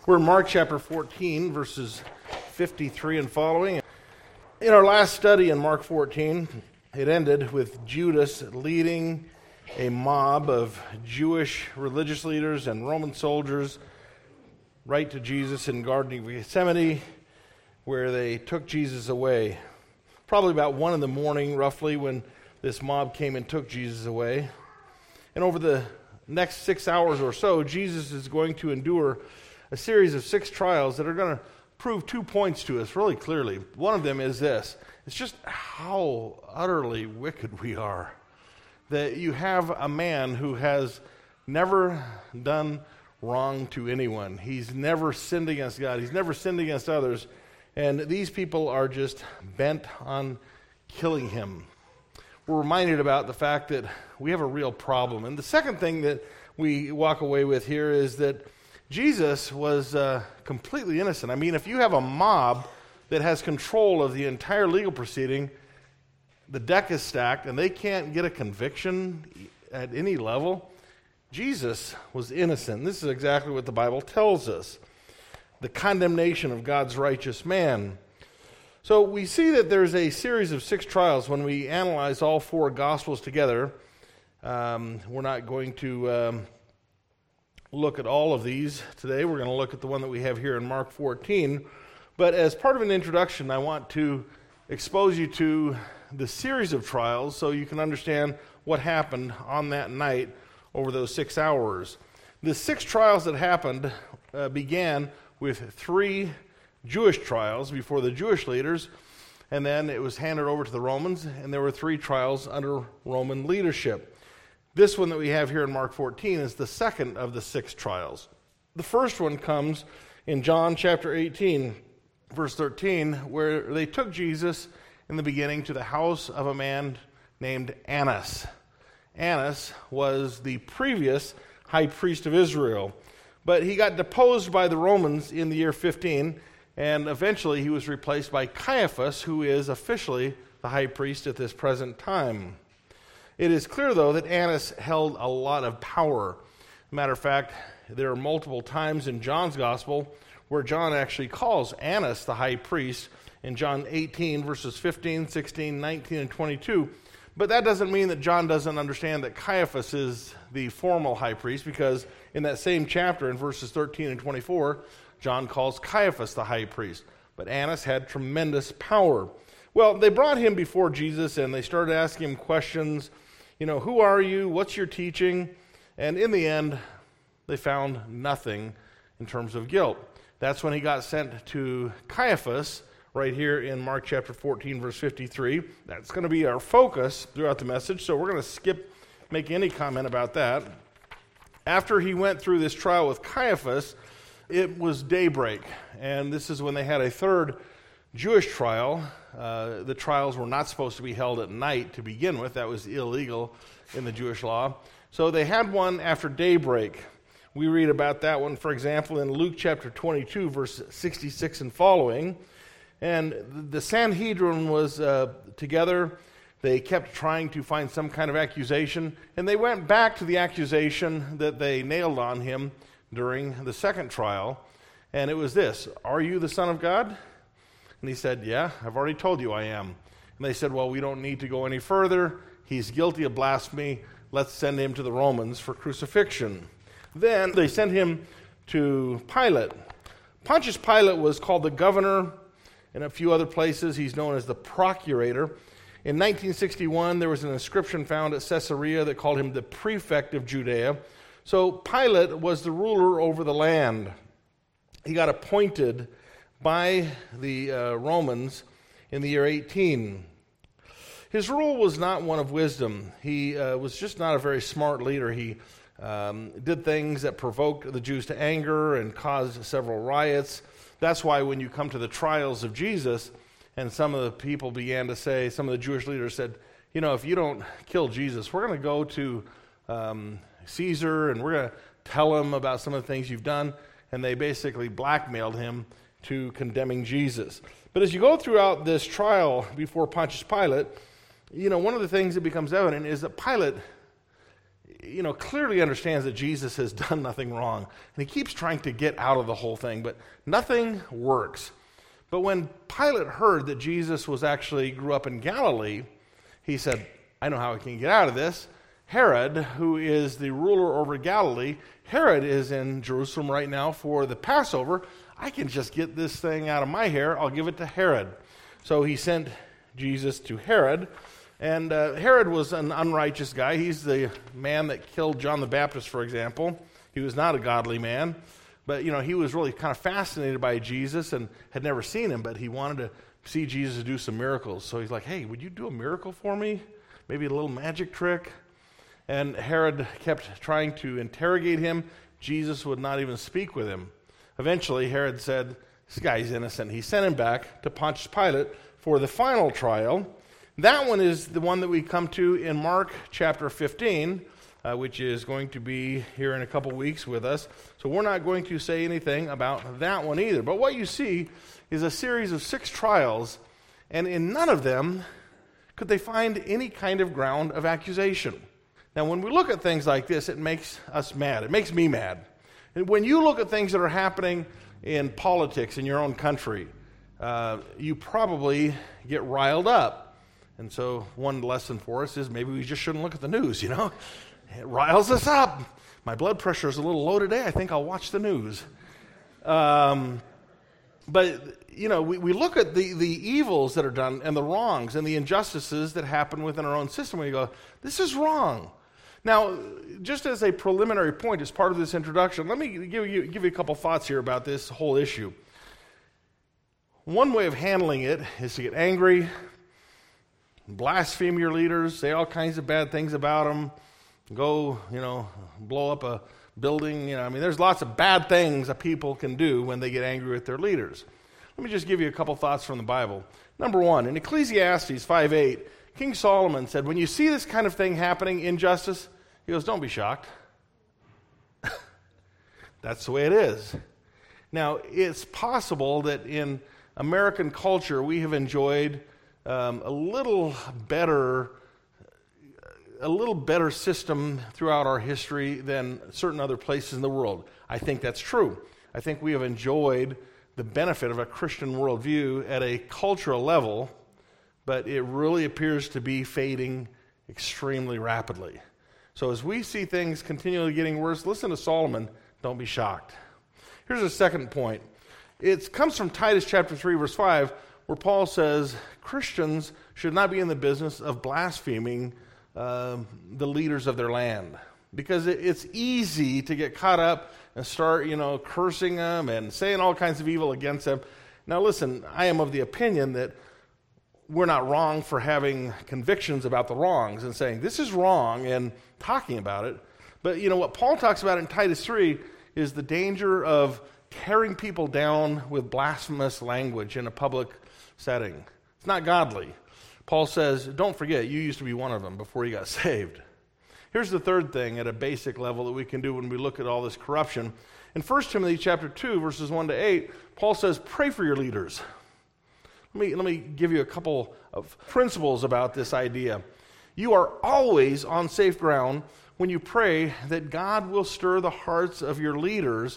We're in Mark chapter 14, verses 53 and following. In our last study in Mark 14, it ended with Judas leading a mob of Jewish religious leaders and Roman soldiers right to Jesus in Garden of Gethsemane, where they took Jesus away. Probably about 1 in the morning, roughly, when this mob came and took Jesus away. And over the next 6 hours or so, Jesus is going to endure a series of 6 trials that are going to prove 2 points to us really clearly. One of them is this: it's just how utterly wicked we are. That you have a man who has never done wrong to anyone. He's never sinned against God. He's never sinned against others. And these people are just bent on killing him. We're reminded about the fact that we have a real problem. And the second thing that we walk away with here is that Jesus was completely innocent. I mean, if you have a mob that has control of the entire legal proceeding, the deck is stacked and they can't get a conviction at any level. Jesus was innocent. This is exactly what the Bible tells us. The condemnation of God's righteous man. So we see that there's a series of 6 trials when we analyze all 4 Gospels together. We're not going to look at all of these today. We're going to look at the one that we have here in Mark 14. But as part of an introduction, I want to expose you to the series of trials so you can understand what happened on that night over those 6 hours. The 6 trials that happened began with 3 Jewish trials before the Jewish leaders, and then it was handed over to the Romans, and there were 3 trials under Roman leadership. This one that we have here in Mark 14 is the second of the 6 trials. The first one comes in John chapter 18, verse 13, where they took Jesus in the beginning to the house of a man named Annas. Annas was the previous high priest of Israel, but he got deposed by the Romans in the year 15, and eventually he was replaced by Caiaphas, who is officially the high priest at this present time. It is clear, though, that Annas held a lot of power. Matter of fact, there are multiple times in John's gospel where John actually calls Annas the high priest in John 18, verses 15, 16, 19, and 22. But that doesn't mean that John doesn't understand that Caiaphas is the formal high priest, because in that same chapter, in verses 13 and 24, John calls Caiaphas the high priest. But Annas had tremendous power. Well, they brought him before Jesus, and they started asking him questions. You know, who are you? What's your teaching? And in the end, they found nothing in terms of guilt. That's when he got sent to Caiaphas, right here in Mark chapter 14, verse 53. That's going to be our focus throughout the message, so we're going to skip making any comment about that. After he went through this trial with Caiaphas, it was daybreak, and this is when they had a third Jewish trial. The trials were not supposed to be held at night to begin with. That was illegal in the Jewish law. So they had one after daybreak. We read about that one, for example, in Luke chapter 22, verse 66 and following. And the Sanhedrin was together. They kept trying to find some kind of accusation, and they went back to the accusation that they nailed on him during the second trial. And it was this: "Are you the Son of God?" And he said, "Yeah, I've already told you I am." And they said, "Well, we don't need to go any further. He's guilty of blasphemy. Let's send him to the Romans for crucifixion." Then they sent him to Pilate. Pontius Pilate was called the governor. In a few other places, he's known as the procurator. In 1961, there was an inscription found at Caesarea that called him the prefect of Judea. So Pilate was the ruler over the land. He got appointed by the Romans in the year 18. His rule was not one of wisdom. He was just not a very smart leader. He did things that provoked the Jews to anger and caused several riots. That's why when you come to the trials of Jesus, and some of the people began to say, some of the Jewish leaders said, you know, if you don't kill Jesus, we're going to go to Caesar and we're going to tell him about some of the things you've done. And they basically blackmailed him to condemning Jesus. But as you go throughout this trial before Pontius Pilate, you know, one of the things that becomes evident is that Pilate, clearly understands that Jesus has done nothing wrong. And he keeps trying to get out of the whole thing, but nothing works. But when Pilate heard that Jesus grew up in Galilee, he said, I know how I can get out of this. Herod, who is the ruler over Galilee, Herod is in Jerusalem right now for the Passover. I can just get this thing out of my hair. I'll give it to Herod. So he sent Jesus to Herod. And Herod was an unrighteous guy. He's the man that killed John the Baptist, for example. He was not a godly man. But, he was really kind of fascinated by Jesus and had never seen him, but he wanted to see Jesus do some miracles. So he's like, hey, would you do a miracle for me? Maybe a little magic trick? And Herod kept trying to interrogate him. Jesus would not even speak with him. Eventually, Herod said, this guy's innocent. He sent him back to Pontius Pilate for the final trial. That one is the one that we come to in Mark chapter 15, which is going to be here in a couple weeks with us. So we're not going to say anything about that one either. But what you see is a series of 6 trials, and in none of them could they find any kind of ground of accusation. Now, when we look at things like this, it makes us mad. It makes me mad. And when you look at things that are happening in politics in your own country, you probably get riled up. And so one lesson for us is maybe we just shouldn't look at the news, It riles us up. My blood pressure is a little low today. I think I'll watch the news. But, we look at the evils that are done and the wrongs and the injustices that happen within our own system and we go, this is wrong. Now, just as a preliminary point, as part of this introduction, let me give you a couple thoughts here about this whole issue. One way of handling it is to get angry, blaspheme your leaders, say all kinds of bad things about them, go, blow up a building. There's lots of bad things that people can do when they get angry with their leaders. Let me just give you a couple thoughts from the Bible. Number one, in Ecclesiastes 5:8, King Solomon said, when you see this kind of thing happening, injustice, he goes, don't be shocked. That's the way it is. Now, it's possible that in American culture we have enjoyed a little better system throughout our history than certain other places in the world. I think that's true. I think we have enjoyed the benefit of a Christian worldview at a cultural level, but it really appears to be fading extremely rapidly. So as we see things continually getting worse, listen to Solomon, don't be shocked. Here's a second point. It comes from Titus chapter 3, verse 5, where Paul says Christians should not be in the business of blaspheming the leaders of their land. Because it's easy to get caught up and start, cursing them and saying all kinds of evil against them. Now listen, I am of the opinion that we're not wrong for having convictions about the wrongs and saying, this is wrong, and talking about it. But what Paul talks about in Titus 3 is the danger of tearing people down with blasphemous language in a public setting. It's not godly. Paul says, don't forget, you used to be one of them before you got saved. Here's the third thing at a basic level that we can do when we look at all this corruption. In 1 Timothy chapter 2, verses 1 to 8, Paul says, pray for your leaders. Let me give you a couple of principles about this idea. You are always on safe ground when you pray that God will stir the hearts of your leaders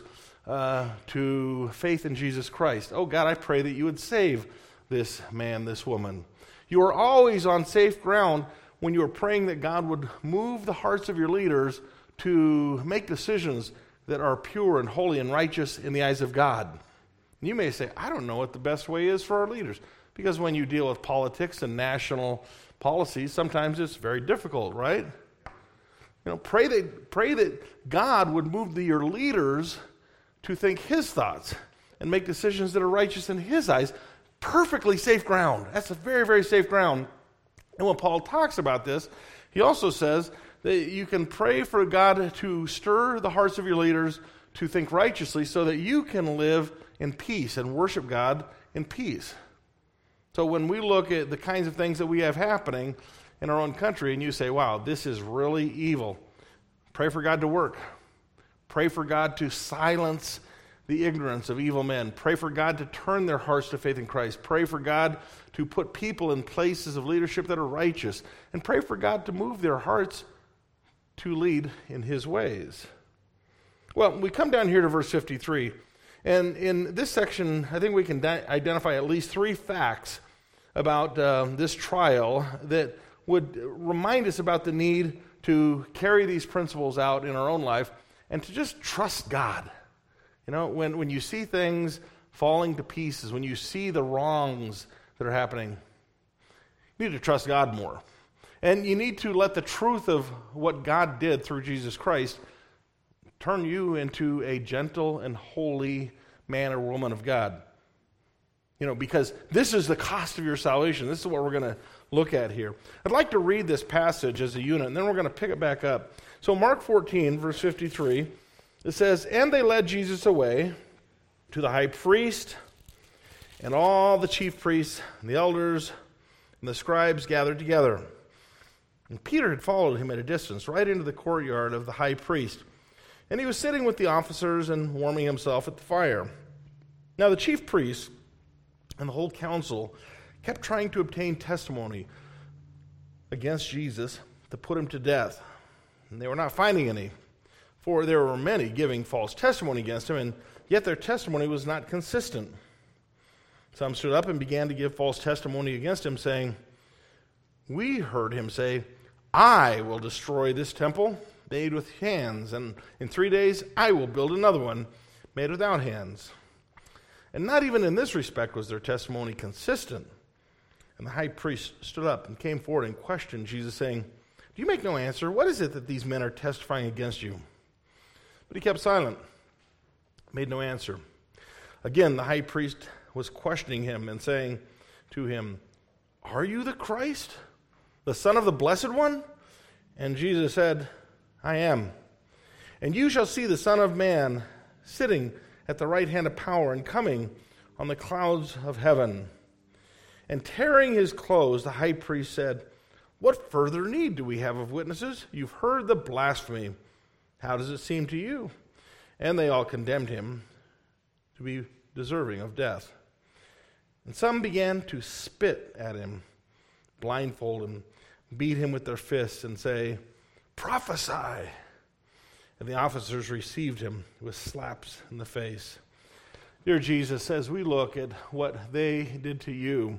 to faith in Jesus Christ. Oh God, I pray that you would save this man, this woman. You are always on safe ground when you are praying that God would move the hearts of your leaders to make decisions that are pure and holy and righteous in the eyes of God. You may say, I don't know what the best way is for our leaders. Because when you deal with politics and national policies, sometimes it's very difficult, right? Pray that God would move your leaders to think His thoughts and make decisions that are righteous in His eyes. Perfectly safe ground. That's a very, very safe ground. And when Paul talks about this, he also says that you can pray for God to stir the hearts of your leaders to think righteously so that you can live in peace and worship God in peace. So when we look at the kinds of things that we have happening in our own country and you say, wow, this is really evil, pray for God to work. Pray for God to silence the ignorance of evil men. Pray for God to turn their hearts to faith in Christ. Pray for God to put people in places of leadership that are righteous. And pray for God to move their hearts to lead in his ways. Well, we come down here to verse 53, and in this section, I think we can identify at least 3 facts about this trial that would remind us about the need to carry these principles out in our own life and to just trust God. You know, when you see things falling to pieces, when you see the wrongs that are happening, you need to trust God more. And you need to let the truth of what God did through Jesus Christ turn you into a gentle and holy man or woman of God. You know, because this is the cost of your salvation. This is what we're going to look at here. I'd like to read this passage as a unit, and then we're going to pick it back up. So Mark 14, verse 53, it says, "And they led Jesus away to the high priest, and all the chief priests and the elders and the scribes gathered together. And Peter had followed him at a distance, right into the courtyard of the high priest. And he was sitting with the officers and warming himself at the fire. Now the chief priests and the whole council kept trying to obtain testimony against Jesus to put him to death. And they were not finding any, for there were many giving false testimony against him, and yet their testimony was not consistent. Some stood up and began to give false testimony against him, saying, 'We heard him say, I will destroy this temple made with hands, and in 3 days I will build another one made without hands.' And not even in this respect was their testimony consistent. And the high priest stood up and came forward and questioned Jesus, saying, 'Do you make no answer? What is it that these men are testifying against you?' But he kept silent, made no answer. Again, the high priest was questioning him and saying to him, 'Are you the Christ, the Son of the Blessed One?' And Jesus said, 'I am. And you shall see the Son of Man sitting at the right hand of power and coming on the clouds of heaven.' And tearing his clothes, the high priest said, 'What further need do we have of witnesses? You've heard the blasphemy. How does it seem to you?' And they all condemned him to be deserving of death. And some began to spit at him, blindfold him, beat him with their fists, and say, 'Prophesy.' And the officers received him with slaps in the face." Dear Jesus, as we look at what they did to you,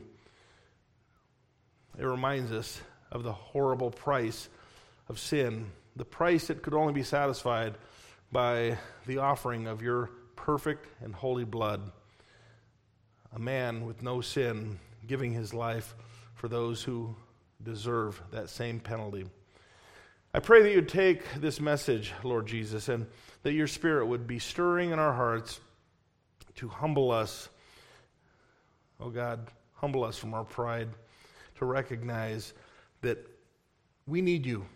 it reminds us of the horrible price of sin, the price that could only be satisfied by the offering of your perfect and holy blood. A man with no sin giving his life for those who deserve that same penalty. I pray that you'd take this message, Lord Jesus, and that your Spirit would be stirring in our hearts to humble us. Oh God, humble us from our pride, to recognize that we need you.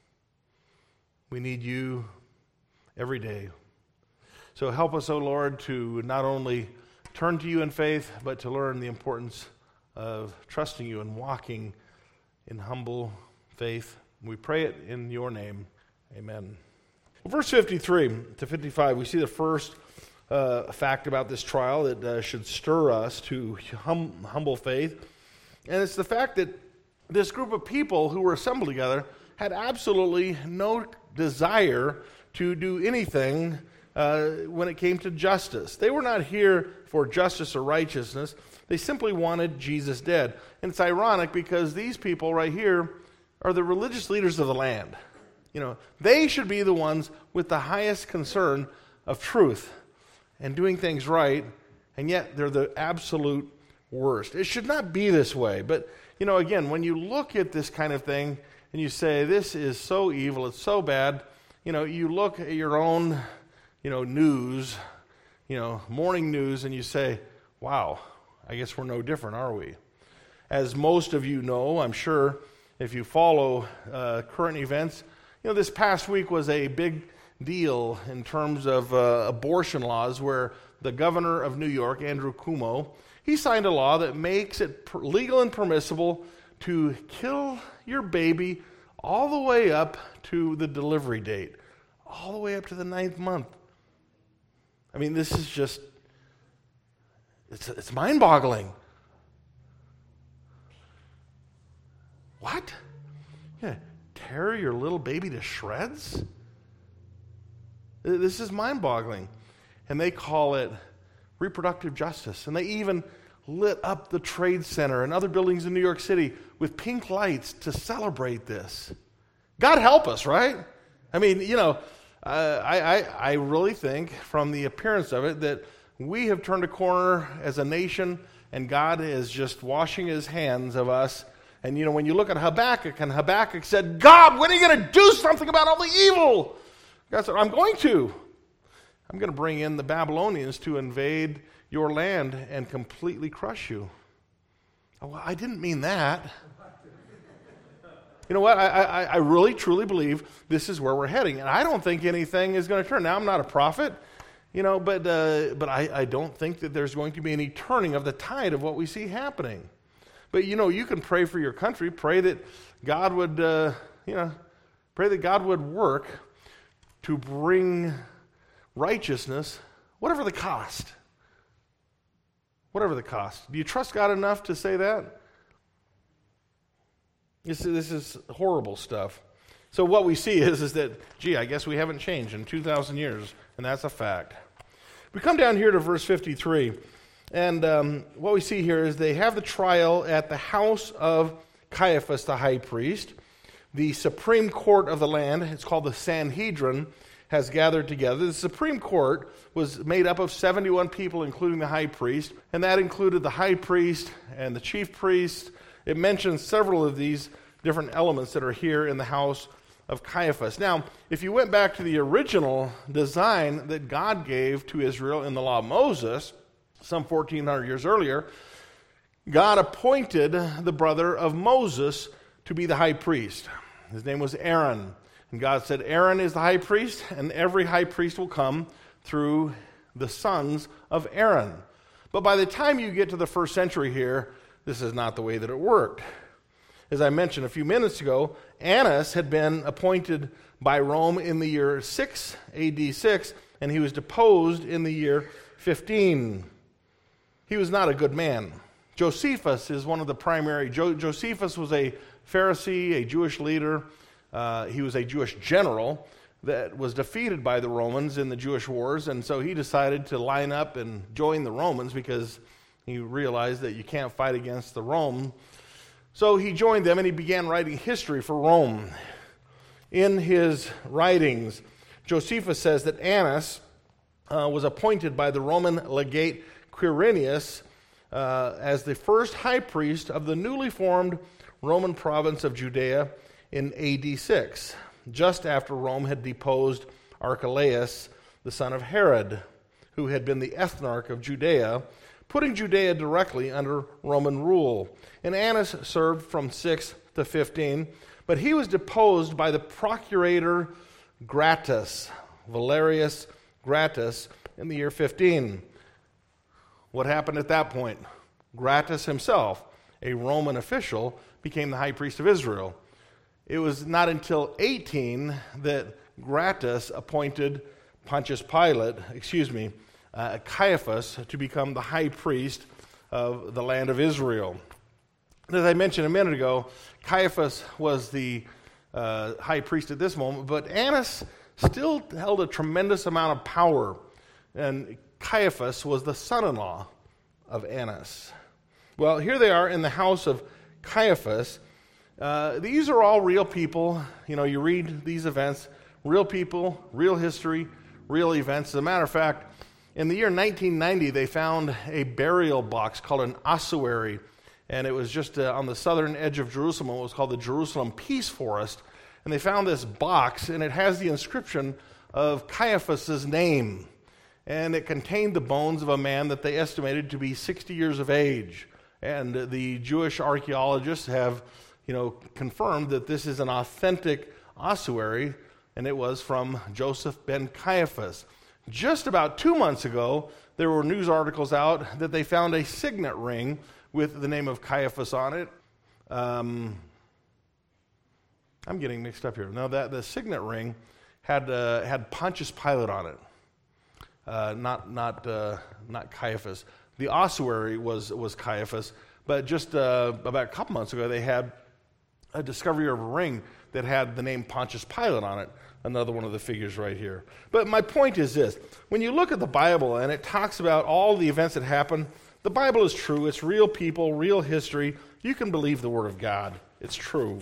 We need you every day. So help us, oh Lord, to not only turn to you in faith, but to learn the importance of trusting you and walking in humble faith. We pray it in your name. Amen. Well, verse 53 to 55, we see the first fact about this trial that should stir us to humble faith. And it's the fact that this group of people who were assembled together had absolutely no desire to do anything when it came to justice. They were not here for justice or righteousness. They simply wanted Jesus dead. And it's ironic because these people right here are the religious leaders of the land. You know, they should be the ones with the highest concern of truth and doing things right, and yet they're the absolute worst. It should not be this way. But, you know, again, when you look at this kind of thing and you say, this is so evil, it's so bad, you know, you look at your own, news, morning news, and you say, wow, I guess we're no different, are we? As most of you know, I'm sure, if you follow current events, this past week was a big deal in terms of abortion laws, where the governor of New York, Andrew Cuomo, he signed a law that makes it legal and permissible to kill your baby all the way up to the delivery date, all the way up to the 9th month. I mean, this is just, it's mind-boggling. What? Yeah, tear your little baby to shreds? This is mind-boggling. And they call it reproductive justice. And they even lit up the Trade Center and other buildings in New York City with pink lights to celebrate this. God help us, right? I mean, I really think from the appearance of it that we have turned a corner as a nation, and God is just washing his hands of us. And, when you look at Habakkuk, and Habakkuk said, God, when are you going to do something about all the evil? God said, I'm going to bring in the Babylonians to invade your land and completely crush you. Oh, well, I didn't mean that. You know what? I really, truly believe this is where we're heading. And I don't think anything is going to turn. Now, I'm not a prophet, but I don't think that there's going to be any turning of the tide of what we see happening. But, you can pray for your country. Pray that God would, pray that God would work to bring righteousness, whatever the cost. Whatever the cost. Do you trust God enough to say that? This is horrible stuff. So what we see is that, I guess we haven't changed in 2,000 years, and that's a fact. We come down here to verse 53, and what we see here is they have the trial at the house of Caiaphas, the high priest. The Supreme Court of the land, it's called the Sanhedrin, has gathered together. The Supreme Court was made up of 71 people, including the high priest, and that included the high priest and the chief priest. It mentions several of these different elements that are here in the house of Caiaphas. Now, if you went back to the original design that God gave to Israel in the law of Moses, some 1,400 years earlier, God appointed the brother of Moses to be the high priest. His name was Aaron. And God said, Aaron is the high priest, and every high priest will come through the sons of Aaron. But by the time you get to the first century here, this is not the way that it worked. As I mentioned a few minutes ago, Annas had been appointed by Rome in the year 6, AD 6, and he was deposed in the year 15. He was not a good man. Josephus is one of the primary. Josephus was a Pharisee, a Jewish leader. He was a Jewish general that was defeated by the Romans in the Jewish wars, and so he decided to line up and join the Romans because he realized that you can't fight against the Rome. So he joined them and he began writing history for Rome. In his writings, Josephus says that Annas was appointed by the Roman legate Quirinius as the first high priest of the newly formed Roman province of Judea in AD 6, just after Rome had deposed Archelaus, the son of Herod, who had been the ethnarch of Judea, putting Judea directly under Roman rule. And Annas served from 6 to 15, but he was deposed by the procurator Gratus, Valerius Gratus, in the year 15. What happened at that point? Gratus himself, a Roman official, became the high priest of Israel. It was not until 18 that Gratus appointed Caiaphas to become the high priest of the land of Israel. As I mentioned a minute ago, Caiaphas was the high priest at this moment, but Annas still held a tremendous amount of power, and Caiaphas was the son-in-law of Annas. Well, here they are in the house of Caiaphas. These are all real people. You read these events, real people, real history, real events. As a matter of fact, in the year 1990, they found a burial box called an ossuary, and it was just on the southern edge of Jerusalem. It was called the Jerusalem Peace Forest, and they found this box, and it has the inscription of Caiaphas' name, and it contained the bones of a man that they estimated to be 60 years of age, and the Jewish archaeologists have confirmed that this is an authentic ossuary, and it was from Joseph ben Caiaphas. Just about 2 months ago, there were news articles out that they found a signet ring with the name of Caiaphas on it. I'm getting mixed up here. No, the signet ring had Pontius Pilate on it, not Caiaphas. The ossuary was Caiaphas, but just about a couple months ago, they had a discovery of a ring that had the name Pontius Pilate on it, another one of the figures right here. But my point is this. When you look at the Bible and it talks about all the events that happened, the Bible is true. It's real people, real history. You can believe the Word of God. It's true.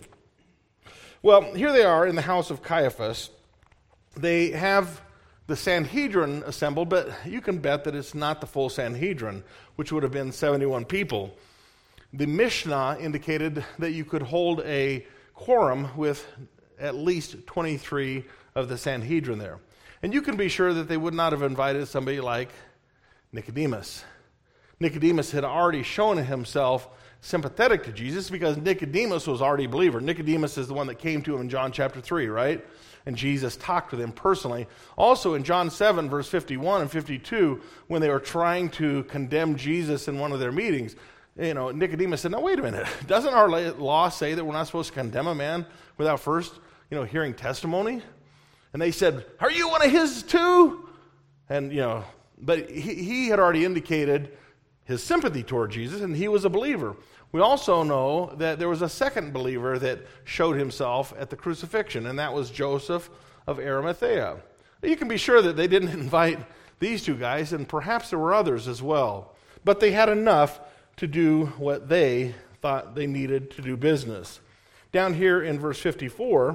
Well, here they are in the house of Caiaphas. They have the Sanhedrin assembled, but you can bet that it's not the full Sanhedrin, which would have been 71 people. The Mishnah indicated that you could hold a quorum with at least 23 of the Sanhedrin there. And you can be sure that they would not have invited somebody like Nicodemus. Nicodemus had already shown himself sympathetic to Jesus because Nicodemus was already a believer. Nicodemus is the one that came to him in John chapter 3, right? And Jesus talked with him personally. Also in John 7, verse 51 and 52, when they were trying to condemn Jesus in one of their meetings, Nicodemus said, "No, wait a minute. Doesn't our law say that we're not supposed to condemn a man without first, hearing testimony?" And they said, "Are you one of his too?" And, but he had already indicated his sympathy toward Jesus, and he was a believer. We also know that there was a second believer that showed himself at the crucifixion, and that was Joseph of Arimathea. You can be sure that they didn't invite these two guys, and perhaps there were others as well. But they had enough to do what they thought they needed to do business. Down here in verse 54,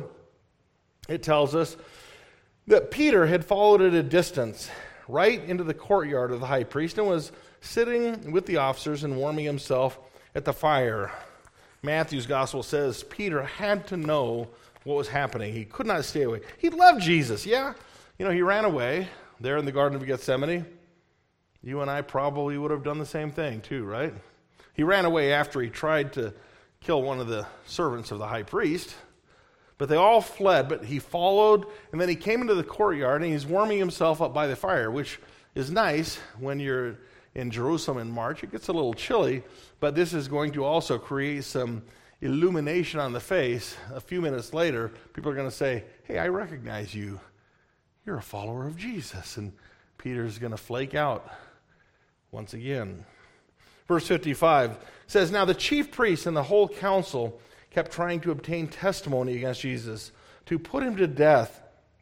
it tells us that Peter had followed at a distance right into the courtyard of the high priest and was sitting with the officers and warming himself at the fire. Matthew's gospel says Peter had to know what was happening. He could not stay away. He loved Jesus, yeah. He ran away there in the Garden of Gethsemane. You and I probably would have done the same thing too, right? He ran away after he tried to kill one of the servants of the high priest. But they all fled, but he followed, and then he came into the courtyard, and he's warming himself up by the fire, which is nice when you're in Jerusalem in March. It gets a little chilly, but this is going to also create some illumination on the face. A few minutes later, people are going to say, "Hey, I recognize you. You're a follower of Jesus." And Peter's going to flake out once again. Verse 55 says, "Now the chief priests and the whole council kept trying to obtain testimony against Jesus to put him to death.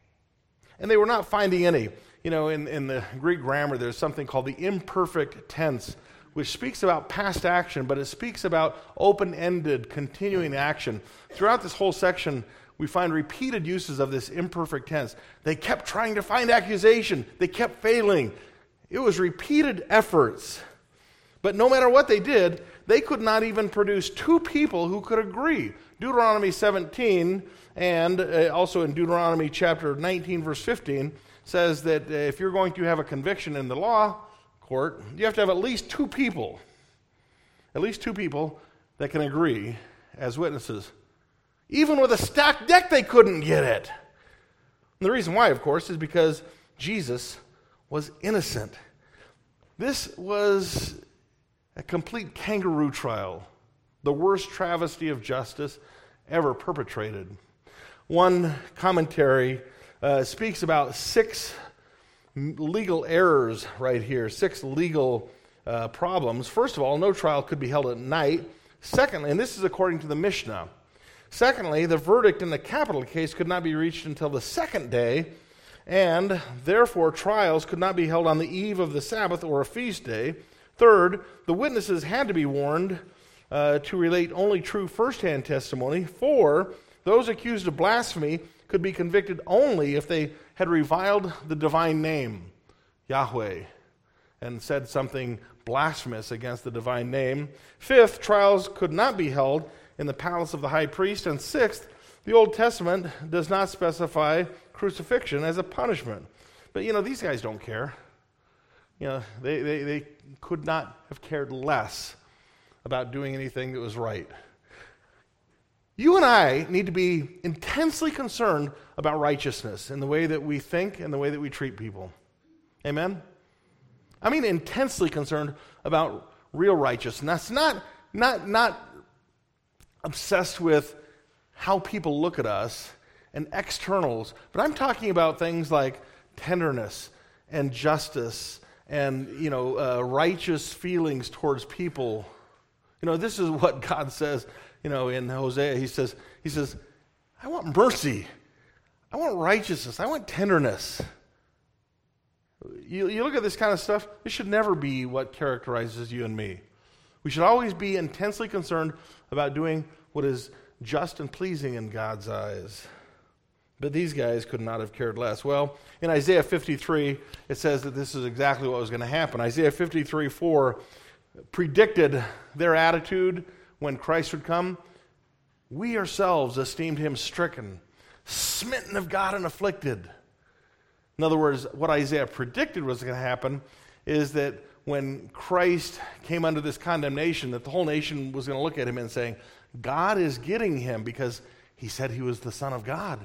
And they were not finding any." In the Greek grammar, there's something called the imperfect tense, which speaks about past action, but it speaks about open-ended, continuing action. Throughout this whole section, we find repeated uses of this imperfect tense. They kept trying to find accusation. They kept failing. It was repeated efforts. But no matter what they did, they could not even produce two people who could agree. Deuteronomy 17 and also in Deuteronomy chapter 19, verse 15, says that if you're going to have a conviction in the law court, you have to have at least two people that can agree as witnesses. Even with a stacked deck, they couldn't get it. And the reason why, of course, is because Jesus was innocent. This was a complete kangaroo trial, the worst travesty of justice ever perpetrated. One commentary speaks about 6 legal errors right here, 6 legal problems. First of all, no trial could be held at night. Secondly, and this is according to the Mishnah, secondly, the verdict in the capital case could not be reached until the second day, and therefore trials could not be held on the eve of the Sabbath or a feast day. Third, the witnesses had to be warned to relate only true first-hand testimony. 4, those accused of blasphemy could be convicted only if they had reviled the divine name, Yahweh, and said something blasphemous against the divine name. 5th, trials could not be held in the palace of the high priest. And 6th, the Old Testament does not specify crucifixion as a punishment. But, these guys don't care. They could not have cared less about doing anything that was right. You and I need to be intensely concerned about righteousness in the way that we think and the way that we treat people. Amen? I mean intensely concerned about real righteousness. Not obsessed with how people look at us and externals, but I'm talking about things like tenderness and justice and, righteous feelings towards people. This is what God says, in Hosea, he says, I want mercy. I want righteousness. I want tenderness. You look at this kind of stuff, it should never be what characterizes you and me. We should always be intensely concerned about doing what is just and pleasing in God's eyes. But these guys could not have cared less. Well, in Isaiah 53, it says that this is exactly what was going to happen. Isaiah 53:4 predicted their attitude when Christ would come. We ourselves esteemed him stricken, smitten of God and afflicted. In other words, what Isaiah predicted was going to happen is that when Christ came under this condemnation, that the whole nation was going to look at him and saying, God is getting him because he said he was the Son of God.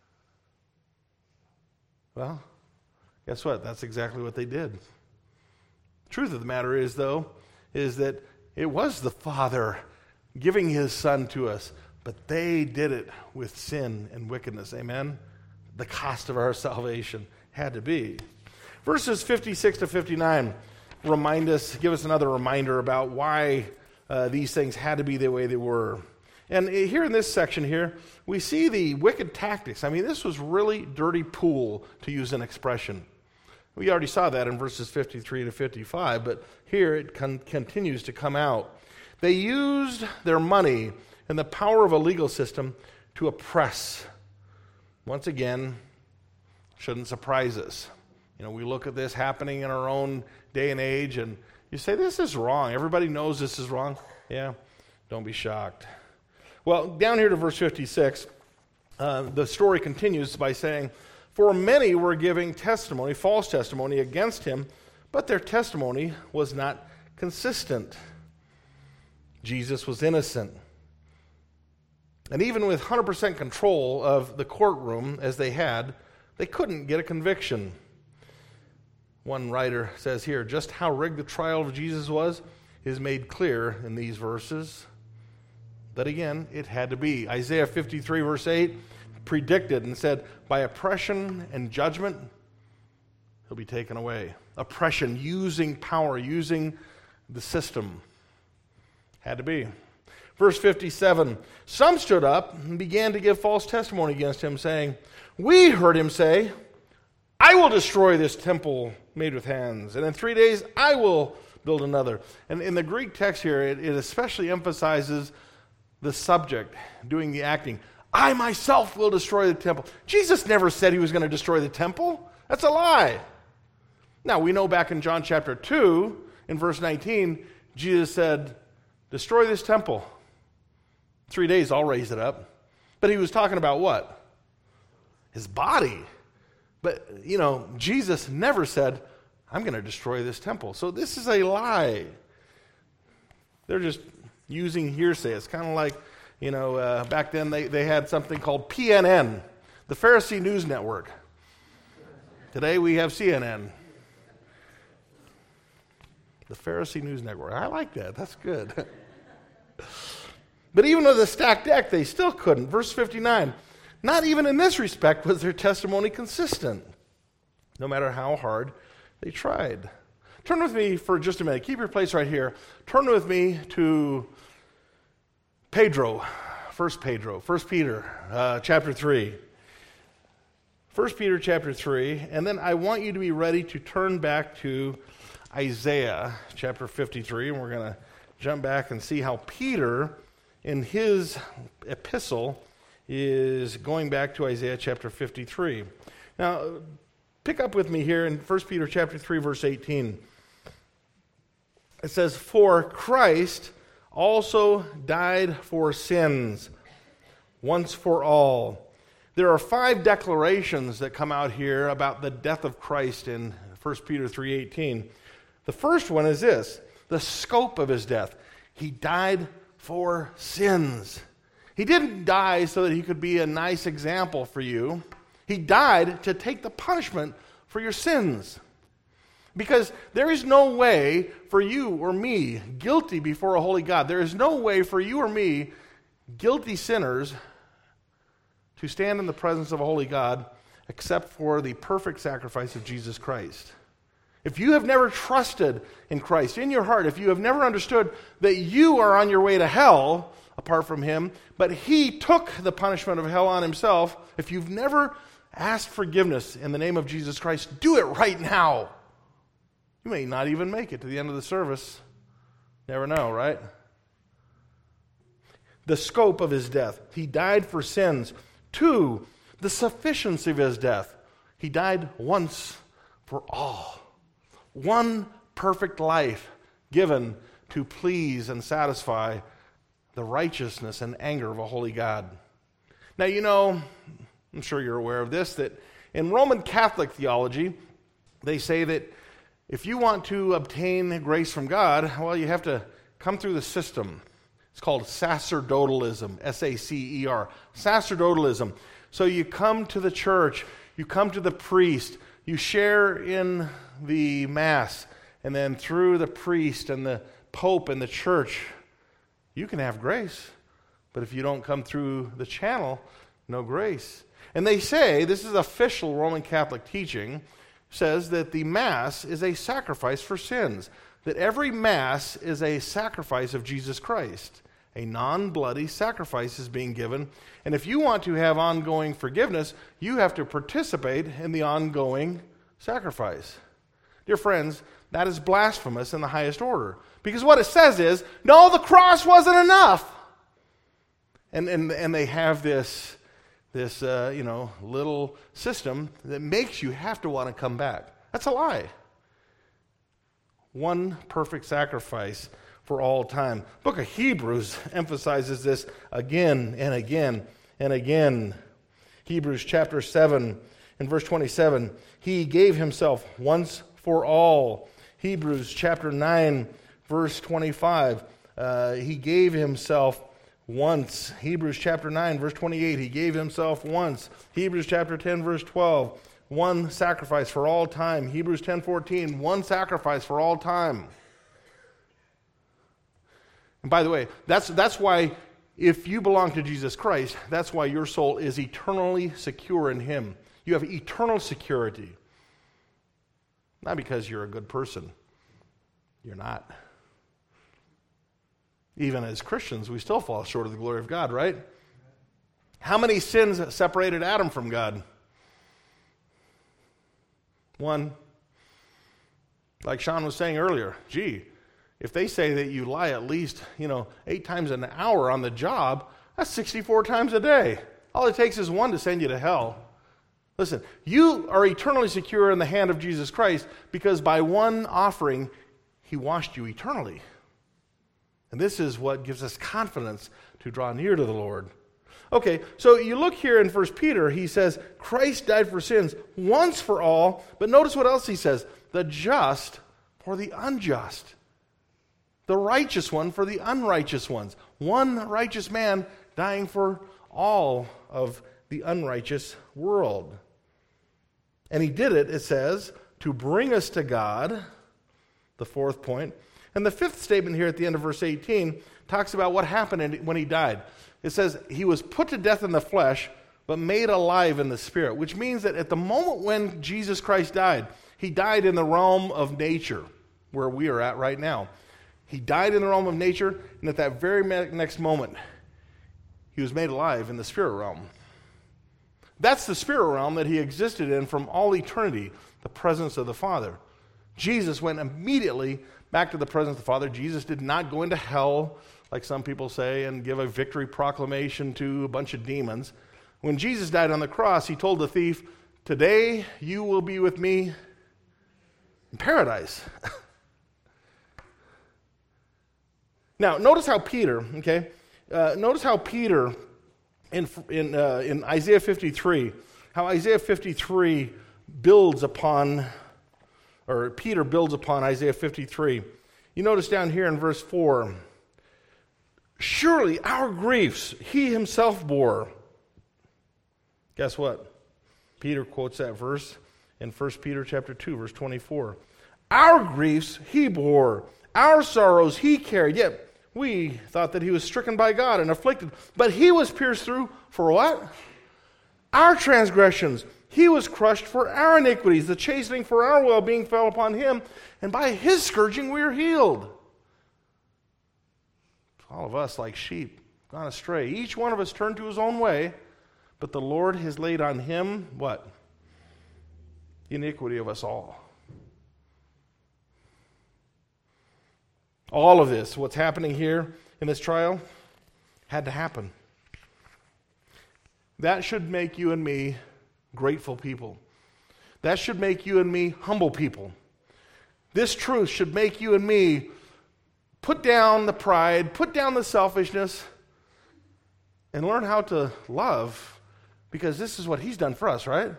Well, guess what? That's exactly what they did. The truth of the matter is, though, is that it was the Father giving his Son to us, but they did it with sin and wickedness. Amen? The cost of our salvation had to be. Verses 56 to 59 give us another reminder about why these things had to be the way they were. And here in this section here, we see the wicked tactics. I mean, this was really dirty pool, to use an expression. We already saw that in verses 53 to 55, but here it continues to come out. They used their money and the power of a legal system to oppress. Once again, shouldn't surprise us. We look at this happening in our own day and age, and you say, this is wrong. Everybody knows this is wrong. Yeah, don't be shocked. Well, down here to verse 56, the story continues by saying, for many were giving testimony, false testimony against him, but their testimony was not consistent. Jesus was innocent. And even with 100% control of the courtroom as they had, they couldn't get a conviction. One writer says here, just how rigged the trial of Jesus was is made clear in these verses. But again, it had to be. Isaiah 53 verse 8 predicted and said, by oppression and judgment, he'll be taken away. Oppression, using power, using the system. Had to be. Verse 57, some stood up and began to give false testimony against him, saying, we heard him say, I will destroy this temple made with hands, and in 3 days I will build another. And in the Greek text here, it especially emphasizes the subject doing the acting. I myself will destroy the temple. Jesus never said he was going to destroy the temple. That's a lie. Now, we know back in John chapter 2, in verse 19, Jesus said, destroy this temple. 3 days, I'll raise it up. But he was talking about what? His body. But, Jesus never said, I'm going to destroy this temple. So this is a lie. They're just using hearsay. It's kind of like, back then they had something called PNN, the Pharisee News Network. Today we have CNN. The Pharisee News Network. I like that. That's good. But even with a stacked deck, they still couldn't. Verse 59, not even in this respect was their testimony consistent, no matter how hard they tried. Turn with me for just a minute. Keep your place right here. Turn with me to First Peter, chapter 3. 1 Peter chapter 3, and then I want you to be ready to turn back to Isaiah chapter 53, and we're going to jump back and see how Peter, in his epistle, is going back to Isaiah chapter 53. Now, pick up with me here in 1 Peter chapter 3, verse 18. It says, for Christ also died for sins, once for all. There are 5 declarations that come out here about the death of Christ in 1 Peter 3:18. The first one is this, the scope of his death. He died for sins. He didn't die so that he could be a nice example for you. He died to take the punishment for your sins. Because there is no way for you or me, guilty before a holy God, there is no way for you or me, guilty sinners, to stand in the presence of a holy God except for the perfect sacrifice of Jesus Christ. If you have never trusted in Christ in your heart, if you have never understood that you are on your way to hell apart from him, but he took the punishment of hell on himself, if you've never asked forgiveness in the name of Jesus Christ, do it right now. You may not even make it to the end of the service. Never know, right? The scope of his death. He died for sins. 2, the sufficiency of his death. He died once for all. One perfect life given to please and satisfy the righteousness and anger of a holy God. Now, you know, I'm sure you're aware of this, that in Roman Catholic theology, they say that if you want to obtain grace from God, well, you have to come through the system. It's called sacerdotalism, S-A-C-E-R, sacerdotalism. So you come to the church, you come to the priest, you share in the Mass, and then through the priest and the Pope and the church, you can have grace. But if you don't come through the channel, no grace. And they say, this is official Roman Catholic teaching, says that the Mass is a sacrifice for sins, that every Mass is a sacrifice of Jesus Christ. A non-bloody sacrifice is being given, and if you want to have ongoing forgiveness, you have to participate in the ongoing sacrifice. Dear friends, that is blasphemous in the highest order, because what it says is, no, the cross wasn't enough. And they have this little system that makes you have to want to come back. That's a lie. One perfect sacrifice for all time. The book of Hebrews emphasizes this again and again and again. Hebrews chapter 7 and verse 27, he gave himself once for all. Hebrews chapter 9 verse 25, he gave himself once. Hebrews chapter 9 verse 28, he gave himself once. Hebrews chapter 10 verse 12, one sacrifice for all time. Hebrews 10:14, one sacrifice for all time. And by the way, that's why if you belong to Jesus Christ, that's why your soul is eternally secure in him. You have eternal security. Not because you're a good person. You're not. Even as Christians, we still fall short of the glory of God, right? How many sins separated Adam from God? 1. Like Sean was saying earlier, if they say that you lie at least, 8 times an hour on the job, that's 64 times a day. All it takes is 1 to send you to hell. Listen, you are eternally secure in the hand of Jesus Christ because by 1 offering, he washed you eternally. And this is what gives us confidence to draw near to the Lord. Okay, so you look here in 1 Peter, he says, Christ died for sins once for all, but notice what else he says, the just for the unjust. The righteous one for the unrighteous ones. One righteous man dying for all of the unrighteous world. And he did it, it says, to bring us to God, the 4th point. And the 5th statement here at the end of verse 18 talks about what happened when he died. It says, he was put to death in the flesh, but made alive in the spirit, which means that at the moment when Jesus Christ died, he died in the realm of nature, where we are at right now. He died in the realm of nature, and at that very next moment, he was made alive in the spirit realm. That's the spirit realm that he existed in from all eternity, the presence of the Father. Jesus went immediately back to the presence of the Father. Jesus did not go into hell, like some people say, and give a victory proclamation to a bunch of demons. When Jesus died on the cross, he told the thief, today you will be with me in paradise. Now, notice how Peter, in Isaiah 53, how Isaiah 53 builds upon, or Peter builds upon Isaiah 53. You notice down here in verse 4, surely our griefs he himself bore. Guess what? Peter quotes that verse in 1 Peter chapter 2, verse 24. Our griefs he bore, our sorrows he carried, yet we thought that he was stricken by God and afflicted, but he was pierced through for what? Our transgressions. He was crushed for our iniquities. The chastening for our well-being fell upon him, and by his scourging we are healed. All of us, like sheep, gone astray. Each one of us turned to his own way, but the Lord has laid on him, what? The iniquity of us all. All of this, what's happening here in this trial, had to happen. That should make you and me grateful people. That should make you and me humble people. This truth should make you and me put down the pride, put down the selfishness, and learn how to love, because this is what he's done for us, right?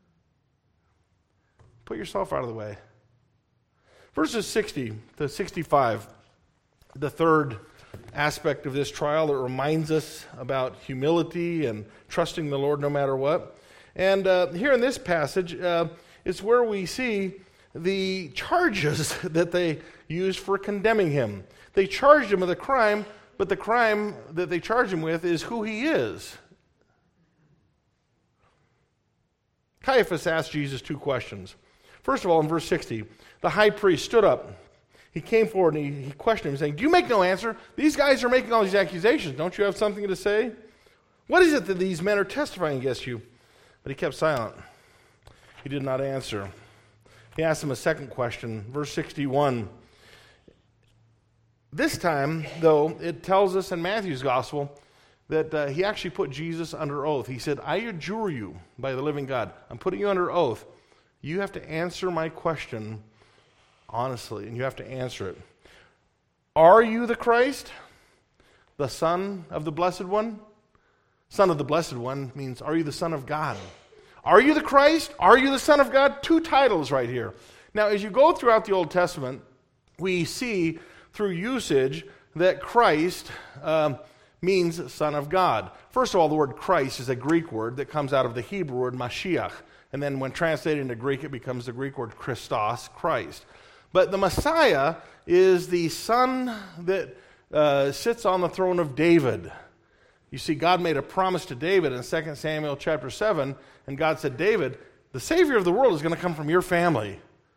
Put yourself out of the way. Verses 60 to 65, the third aspect of this trial that reminds us about humility and trusting the Lord no matter what. And here in this passage is where we see the charges that they used for condemning him. They charged him with a crime, but the crime that they charged him with is who he is. Caiaphas asked Jesus two questions. First of all, in verse 60, the high priest stood up. He came forward and he questioned him, saying, "Do you make no answer? These guys are making all these accusations. Don't you have something to say? What is it that these men are testifying against you?" But he kept silent. He did not answer. He asked him a second question, verse 61. This time, though, it tells us in Matthew's gospel that he actually put Jesus under oath. He said, "I adjure you by the living God. I'm putting you under oath. You have to answer my question honestly, and you have to answer it. Are you the Christ, the Son of the Blessed One?" Son of the Blessed One means, are you the Son of God? Are you the Christ? Are you the Son of God? Two titles right here. Now, as you go throughout the Old Testament, we see through usage that Christ means Son of God. First of all, the word Christ is a Greek word that comes out of the Hebrew word Mashiach. And then when translated into Greek, it becomes the Greek word Christos, Christ. But the Messiah is the Son that sits on the throne of David. You see, God made a promise to David in 2 Samuel chapter 7, and God said, "David, the Savior of the world is going to come from your family."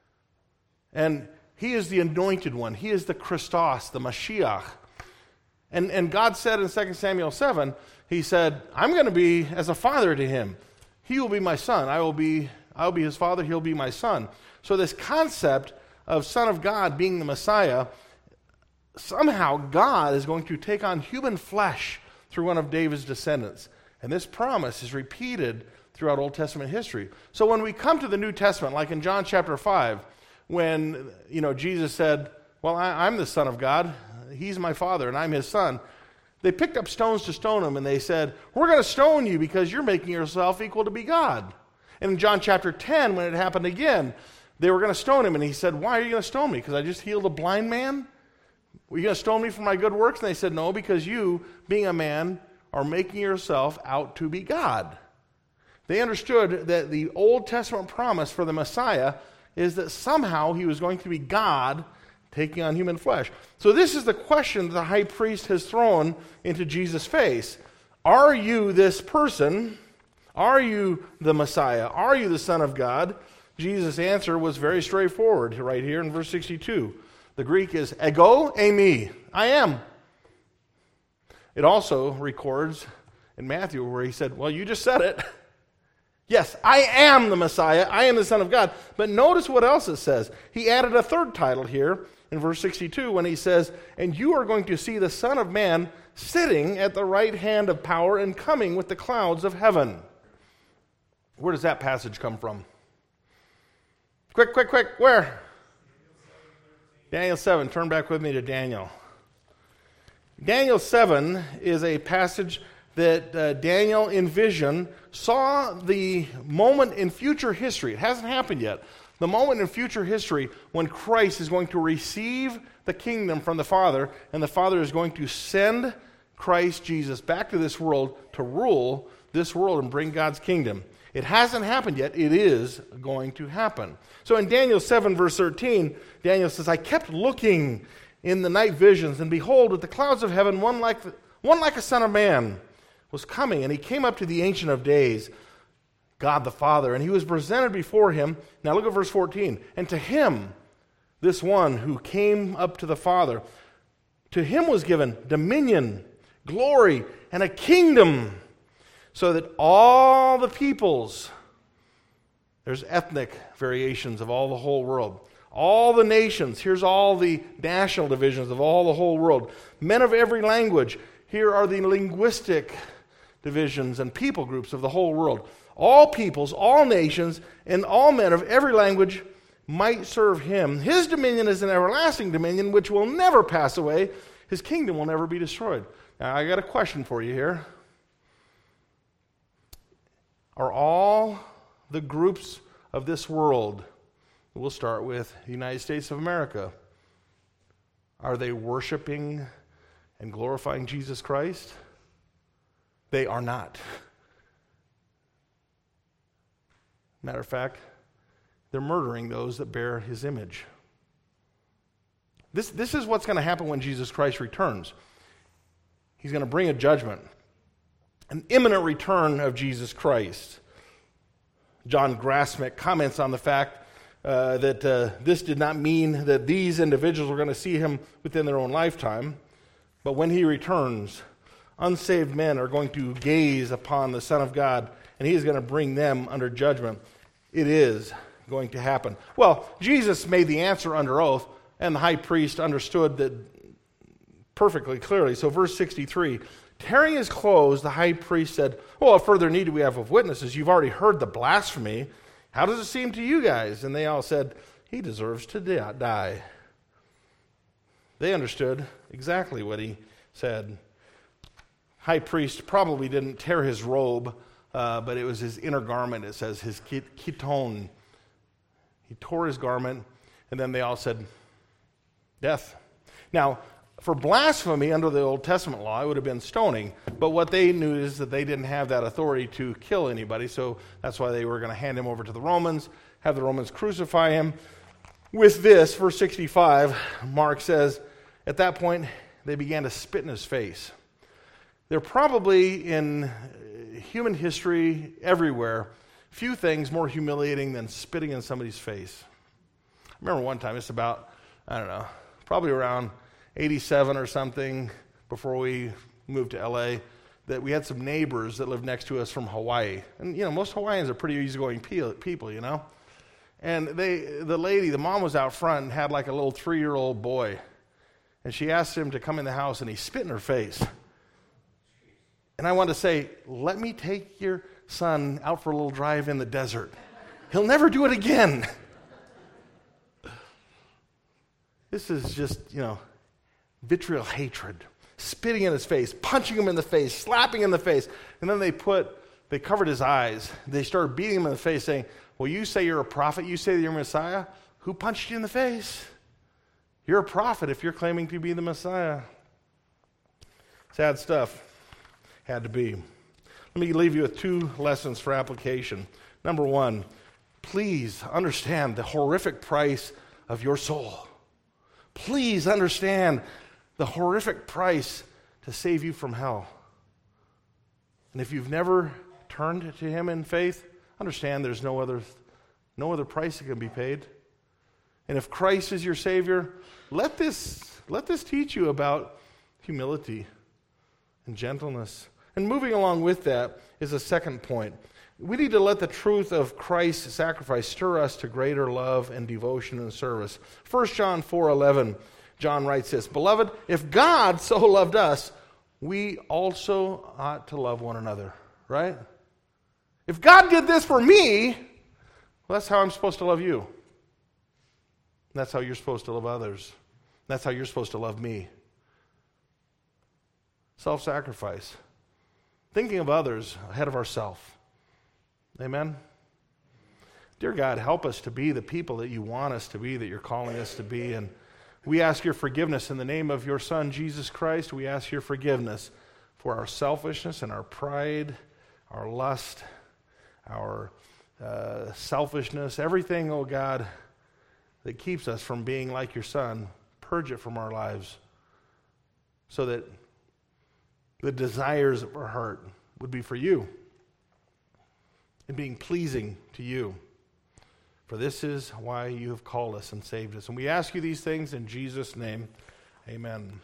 And he is the anointed one. He is the Christos, the Mashiach. And God said in 2 Samuel 7, he said, "I'm going to be as a father to him. He will be my son. I will be his father. He'll be my son." So this concept of Son of God being the Messiah, somehow God is going to take on human flesh through one of David's descendants. And this promise is repeated throughout Old Testament history. So when we come to the New Testament, like in John chapter 5, when Jesus said, "Well, I'm the Son of God. He's my Father, and I'm his Son," they picked up stones to stone him, and they said, "We're going to stone you because you're making yourself equal to be God." And in John chapter 10, when it happened again, they were going to stone him, and he said, "Why are you going to stone me? Because I just healed a blind man? Were you going to stone me for my good works?" And they said, "No, because you, being a man, are making yourself out to be God." They understood that the Old Testament promise for the Messiah is that somehow he was going to be God taking on human flesh. So this is the question that the high priest has thrown into Jesus' face. Are you this person? Are you the Messiah? Are you the Son of God? Jesus' answer was very straightforward right here in verse 62. The Greek is ego eimi, I am. It also records in Matthew where he said, "Well, you just said it. Yes, I am the Messiah. I am the Son of God." But notice what else it says. He added a third title here in verse 62 when he says, "And you are going to see the Son of Man sitting at the right hand of power and coming with the clouds of heaven." Where does that passage come from? Quick, where? Daniel 7. Turn back with me to Daniel. Daniel 7 is a passage that Daniel in vision saw the moment in future history. It hasn't happened yet. The moment in future history when Christ is going to receive the kingdom from the Father, and the Father is going to send Christ Jesus back to this world to rule this world and bring God's kingdom. It hasn't happened yet. It is going to happen. So in Daniel 7, verse 13, Daniel says, "I kept looking in the night visions, and behold, with the clouds of heaven, one like a son of man was coming, and he came up to the Ancient of Days, God the Father. And he was presented before him. Now look at verse 14. And to him, this one who came up to the Father, to him was given dominion, glory, and a kingdom, so that all the peoples, there's ethnic variations of all the whole world, all the nations, here's all the national divisions of all the whole world, men of every language, here are the linguistic divisions and people groups of the whole world. All peoples, all nations, and all men of every language might serve him. His dominion is an everlasting dominion which will never pass away. His kingdom will never be destroyed. Now, I got a question for you here. Are all the groups of this world, we'll start with the United States of America, are they worshiping and glorifying Jesus Christ? They are not. Matter of fact, they're murdering those that bear his image. This is what's going to happen when Jesus Christ returns. He's going to bring a judgment, an imminent return of Jesus Christ. John Grassmick comments on the fact that this did not mean that these individuals were going to see him within their own lifetime, but when he returns, unsaved men are going to gaze upon the Son of God, and he is going to bring them under judgment. It is going to happen. Well, Jesus made the answer under oath, and the high priest understood that perfectly clearly. So verse 63, tearing his clothes, the high priest said, well, what further need do we have of witnesses? You've already heard the blasphemy. How does it seem to you guys? And they all said, he deserves to die. They understood exactly what he said. High priest probably didn't tear his robe, but it was his inner garment, it says, his chiton. He tore his garment, and then they all said, death. Now, for blasphemy under the Old Testament law, it would have been stoning. But what they knew is that they didn't have that authority to kill anybody, so that's why they were going to hand him over to the Romans, have the Romans crucify him. With this, verse 65, Mark says, at that point, they began to spit in his face. They're probably in human history everywhere, few things more humiliating than spitting in somebody's face. I remember one time, it's about, I don't know, probably around 87 or something, before we moved to LA, that we had some neighbors that lived next to us from Hawaii. And, most Hawaiians are pretty easygoing people, And the mom was out front and had like a little 3-year-old boy. And she asked him to come in the house, and he spit in her face. And I wanted to say, let me take your son out for a little drive in the desert. He'll never do it again. This is just, vitriol hatred. Spitting in his face, punching him in the face, slapping him in the face. And then they covered his eyes. They started beating him in the face, saying, well, you say you're a prophet, you say that you're Messiah. Who punched you in the face? You're a prophet if you're claiming to be the Messiah. Sad stuff. Had to be. Let me leave you with 2 lessons for application. Number 1, please understand the horrific price of your soul. Please understand the horrific price to save you from hell. And if you've never turned to him in faith, understand there's no other price that can be paid. And if Christ is your Savior, let this teach you about humility and gentleness. And moving along with that is a second point. We need to let the truth of Christ's sacrifice stir us to greater love and devotion and service. 1 John 4:11, John writes this, beloved, if God so loved us, we also ought to love one another, right? If God did this for me, well, that's how I'm supposed to love you. That's how you're supposed to love others. That's how you're supposed to love me. Self-sacrifice. Thinking of others ahead of ourselves. Amen? Dear God, help us to be the people that you want us to be, that you're calling us to be. And we ask your forgiveness in the name of your Son, Jesus Christ. We ask your forgiveness for our selfishness and our pride, our lust, our selfishness, everything, oh God, that keeps us from being like your Son. Purge it from our lives so that the desires of our heart would be for you. in being pleasing to you. For this is why you have called us and saved us. And we ask you these things in Jesus' name. Amen.